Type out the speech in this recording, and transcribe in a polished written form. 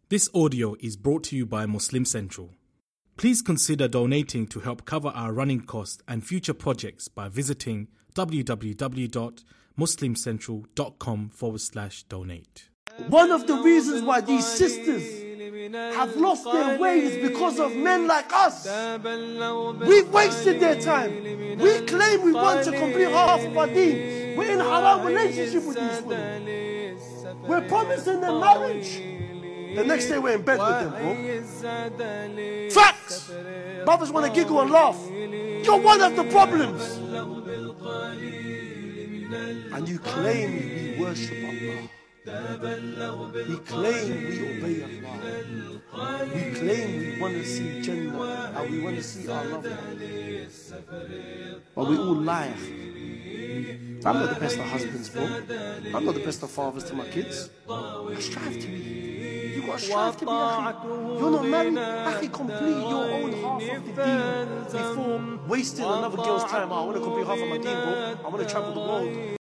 This audio is brought to you by Muslim Central. Please consider donating to help cover our running costs and future projects by visiting www.muslimcentral.com/donate. One of the reasons why these sisters have lost their way is because of men like us. We've wasted their time. We claim we want to complete half of our deen. We're in a haram relationship with these women. We're promising them marriage. The next day we're in bed with them, bro. Facts! Brothers want to giggle and laugh. You're one of the problems. And you claim we worship Allah. We claim we obey Allah. We claim we want to see Jannah and we want to see our loved ones. But we all lie. I'm not the best of husbands, bro. I'm not the best of fathers to my kids. I strive to be. You got to strive to be, akhi. You're not married, akhi, complete your own half of the deen before wasting another girl's time. I want to complete half of my deen, bro. I want to travel the world.